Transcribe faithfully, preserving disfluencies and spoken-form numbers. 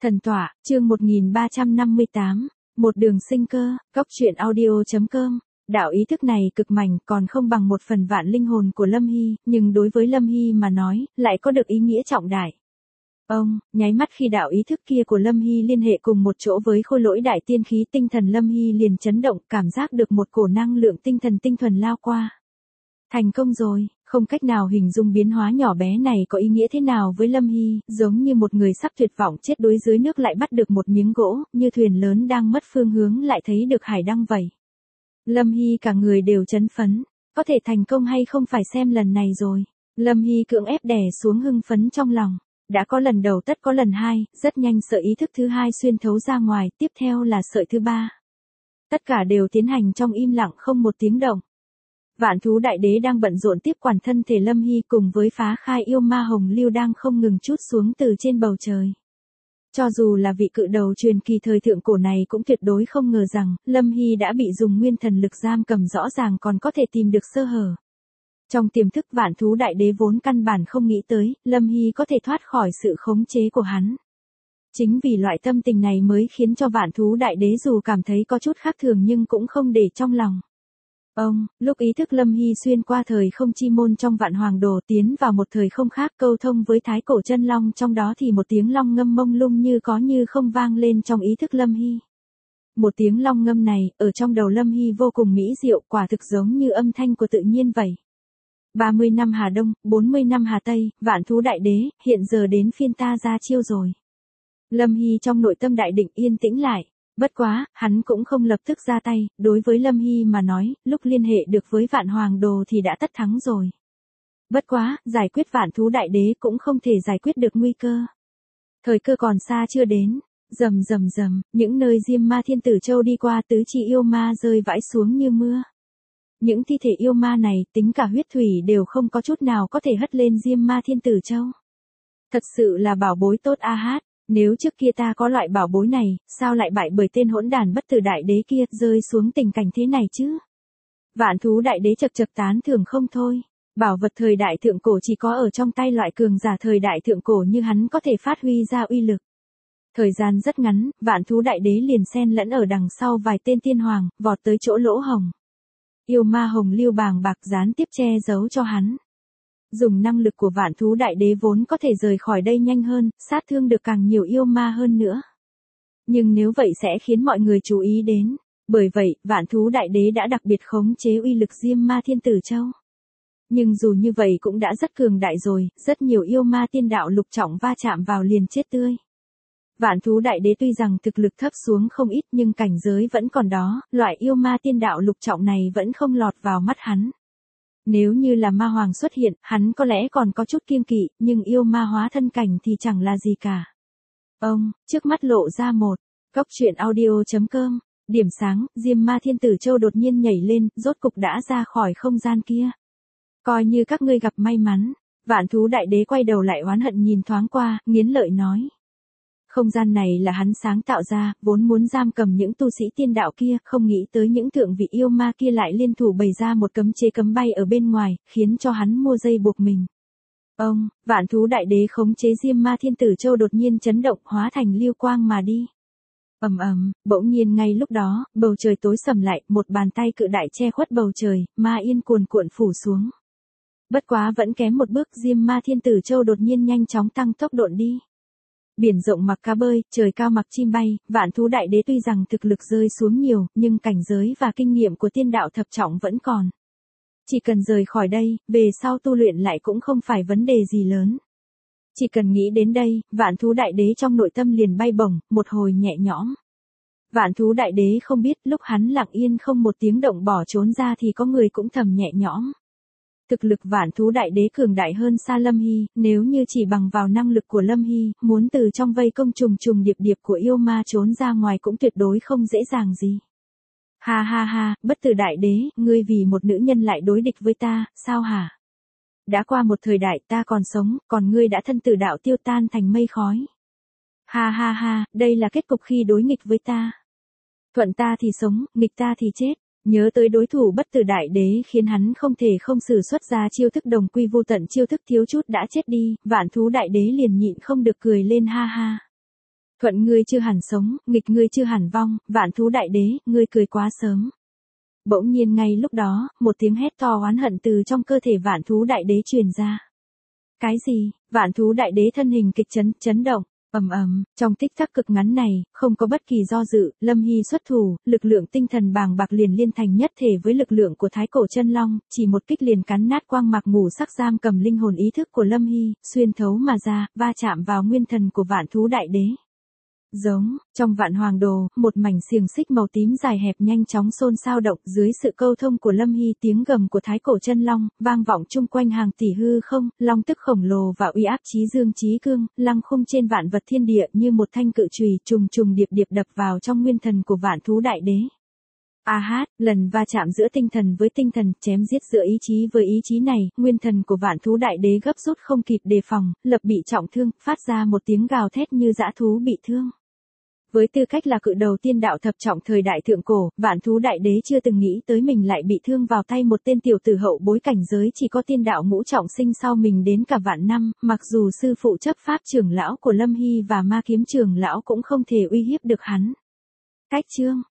Thần tọa, chương một nghìn ba trăm năm mươi tám, một đường sinh cơ, góc truyện audio.com. Đạo ý thức này cực mạnh còn không bằng một phần vạn linh hồn của Lâm Hy, nhưng đối với Lâm Hy mà nói, lại có được ý nghĩa trọng đại. Ông, nháy mắt khi đạo ý thức kia của Lâm Hy liên hệ cùng một chỗ với khôi lỗi đại tiên khí tinh thần, Lâm Hy liền chấn động, cảm giác được một cổ năng lượng tinh thần tinh thuần lao qua. Thành công rồi, không cách nào hình dung biến hóa nhỏ bé này có ý nghĩa thế nào với Lâm Hy, giống như một người sắp tuyệt vọng chết đuối dưới nước lại bắt được một miếng gỗ, như thuyền lớn đang mất phương hướng lại thấy được hải đăng vậy. Lâm Hy cả người đều chấn phấn, có thể thành công hay không phải xem lần này rồi. Lâm Hy cưỡng ép đè xuống hưng phấn trong lòng. Đã có lần đầu tất có lần hai, rất nhanh sợi ý thức thứ hai xuyên thấu ra ngoài, tiếp theo là sợi thứ ba. Tất cả đều tiến hành trong im lặng không một tiếng động. Vạn thú đại đế đang bận rộn tiếp quản thân thể Lâm Hy cùng với phá khai yêu ma hồng lưu đang không ngừng trút xuống từ trên bầu trời. Cho dù là vị cự đầu truyền kỳ thời thượng cổ này cũng tuyệt đối không ngờ rằng, Lâm Hy đã bị dùng nguyên thần lực giam cầm, rõ ràng còn có thể tìm được sơ hở. Trong tiềm thức vạn thú đại đế vốn căn bản không nghĩ tới, Lâm Hy có thể thoát khỏi sự khống chế của hắn. Chính vì loại tâm tình này mới khiến cho vạn thú đại đế dù cảm thấy có chút khác thường nhưng cũng không để trong lòng. Ông, lúc ý thức Lâm Hy xuyên qua thời không chi môn trong vạn hoàng đồ tiến vào một thời không khác câu thông với thái cổ chân long, trong đó thì một tiếng long ngâm mông lung như có như không vang lên trong ý thức Lâm Hy. Một tiếng long ngâm này, ở trong đầu Lâm Hy vô cùng mỹ diệu, quả thực giống như âm thanh của tự nhiên vậy. ba mươi năm Hà Đông, bốn mươi năm Hà Tây, vạn thú đại đế, hiện giờ đến phiên ta ra chiêu rồi. Lâm Hy trong nội tâm đại định yên tĩnh lại. Bất quá, hắn cũng không lập tức ra tay, đối với Lâm Hy mà nói, lúc liên hệ được với vạn hoàng đồ thì đã tất thắng rồi. Bất quá, giải quyết vạn thú đại đế cũng không thể giải quyết được nguy cơ. Thời cơ còn xa chưa đến, rầm rầm rầm, những nơi Diêm Ma Thiên Tử Châu đi qua tứ chi yêu ma rơi vãi xuống như mưa. Những thi thể yêu ma này, tính cả huyết thủy đều không có chút nào có thể hất lên Diêm Ma Thiên Tử Châu. Thật sự là bảo bối tốt a hát. Nếu trước kia ta có loại bảo bối này, sao lại bại bởi tên hỗn đàn bất tử đại đế kia, rơi xuống tình cảnh thế này chứ? Vạn thú đại đế chật chật tán thưởng không thôi. Bảo vật thời đại thượng cổ chỉ có ở trong tay loại cường giả thời đại thượng cổ như hắn có thể phát huy ra uy lực. Thời gian rất ngắn, vạn thú đại đế liền xen lẫn ở đằng sau vài tên tiên hoàng, vọt tới chỗ lỗ hồng. Yêu ma hồng lưu bàng bạc gián tiếp che giấu cho hắn. Dùng năng lực của vạn thú đại đế vốn có thể rời khỏi đây nhanh hơn, sát thương được càng nhiều yêu ma hơn nữa. Nhưng nếu vậy sẽ khiến mọi người chú ý đến. Bởi vậy, vạn thú đại đế đã đặc biệt khống chế uy lực Diêm Ma Thiên Tử Châu. Nhưng dù như vậy cũng đã rất cường đại rồi, rất nhiều yêu ma tiên đạo lục trọng va chạm vào liền chết tươi. Vạn thú đại đế tuy rằng thực lực thấp xuống không ít nhưng cảnh giới vẫn còn đó, loại yêu ma tiên đạo lục trọng này vẫn không lọt vào mắt hắn. Nếu như là ma hoàng xuất hiện, hắn có lẽ còn có chút kiêng kỵ, nhưng yêu ma hóa thân cảnh thì chẳng là gì cả. Ông, trước mắt lộ ra một, góc truyện audio.com, điểm sáng, Diêm Ma Thiên Tử Châu đột nhiên nhảy lên, rốt cục đã ra khỏi không gian kia. Coi như các ngươi gặp may mắn, vạn thú đại đế quay đầu lại oán hận nhìn thoáng qua, nghiến lợi nói. Không gian này là hắn sáng tạo ra, vốn muốn giam cầm những tu sĩ tiên đạo kia, không nghĩ tới những thượng vị yêu ma kia lại liên thủ bày ra một cấm chế cấm bay ở bên ngoài, khiến cho hắn mua dây buộc mình. Ông, vạn thú đại đế khống chế Diêm Ma Thiên Tử Châu đột nhiên chấn động, hóa thành lưu quang mà đi. Ầm ầm, bỗng nhiên ngay lúc đó, bầu trời tối sầm lại, một bàn tay cự đại che khuất bầu trời, ma yên cuồn cuộn phủ xuống. Bất quá vẫn kém một bước, Diêm Ma Thiên Tử Châu đột nhiên nhanh chóng tăng tốc độn đi. Biển rộng mặc cá bơi, trời cao mặc chim bay, vạn thú đại đế tuy rằng thực lực rơi xuống nhiều, nhưng cảnh giới và kinh nghiệm của tiên đạo thập trọng vẫn còn. Chỉ cần rời khỏi đây, về sau tu luyện lại cũng không phải vấn đề gì lớn. Chỉ cần nghĩ đến đây, vạn thú đại đế trong nội tâm liền bay bổng, một hồi nhẹ nhõm. Vạn thú đại đế không biết lúc hắn lặng yên không một tiếng động bỏ trốn ra thì có người cũng thầm nhẹ nhõm. Thực lực vạn thú đại đế cường đại hơn xa Lâm Hy, nếu như chỉ bằng vào năng lực của Lâm Hy, muốn từ trong vây công trùng trùng điệp điệp của yêu ma trốn ra ngoài cũng tuyệt đối không dễ dàng gì. Ha ha ha, bất tử đại đế, ngươi vì một nữ nhân lại đối địch với ta, sao hả? Đã qua một thời đại ta còn sống, còn ngươi đã thân tử đạo tiêu tan thành mây khói. Ha ha ha, đây là kết cục khi đối nghịch với ta. Thuận ta thì sống, nghịch ta thì chết. Nhớ tới đối thủ bất tử đại đế khiến hắn không thể không sử xuất ra chiêu thức đồng quy vô tận, chiêu thức thiếu chút đã chết đi, vạn thú đại đế liền nhịn không được cười lên ha ha. Thuận ngươi chưa hẳn sống, nghịch ngươi chưa hẳn vong, vạn thú đại đế, ngươi cười quá sớm. Bỗng nhiên ngay lúc đó, một tiếng hét to oán hận từ trong cơ thể vạn thú đại đế truyền ra. Cái gì? Vạn thú đại đế thân hình kịch chấn, chấn động. Ầm ầm, trong tích tắc cực ngắn này, không có bất kỳ do dự, Lâm Hy xuất thủ, lực lượng tinh thần bàng bạc liền liên thành nhất thể với lực lượng của Thái Cổ Chân Long, chỉ một kích liền cắn nát quang mạc ngủ sắc giam cầm linh hồn ý thức của Lâm Hy, xuyên thấu mà ra, va chạm vào nguyên thần của vạn thú đại đế. Giống, trong vạn hoàng đồ, một mảnh xiềng xích màu tím dài hẹp nhanh chóng xôn xao động, dưới sự câu thông của Lâm Hy, tiếng gầm của Thái Cổ Chân Long vang vọng chung quanh hàng tỷ hư không, long tức khổng lồ và uy áp chí dương chí cương, lăng khung trên vạn vật thiên địa như một thanh cự chùy trùng trùng điệp điệp đập vào trong nguyên thần của vạn thú đại đế. A hát, lần va chạm giữa tinh thần với tinh thần, chém giết giữa ý chí với ý chí này, nguyên thần của vạn thú đại đế gấp rút không kịp đề phòng, lập bị trọng thương, phát ra một tiếng gào thét như dã thú bị thương. Với tư cách là cự đầu tiên đạo thập trọng thời đại thượng cổ, vạn thú đại đế chưa từng nghĩ tới mình lại bị thương vào tay một tên tiểu tử hậu bối cảnh giới chỉ có tiên đạo ngũ trọng sinh sau mình đến cả vạn năm, mặc dù sư phụ chấp pháp trưởng lão của Lâm Hy và ma kiếm trưởng lão cũng không thể uy hiếp được hắn. Cách chương